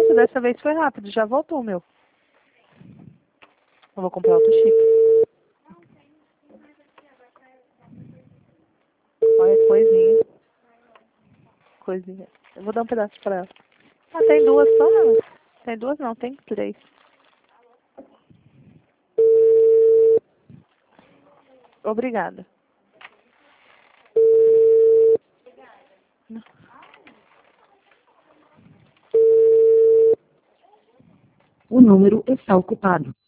Nossa, dessa vez foi rápido, já voltou o meu. Eu vou comprar outro chip. Olha, coisinha. Coisinha. Eu vou dar um pedaço pra ela. Ah, tem duas só? Tem duas não, tem três. Obrigada. O número está ocupado.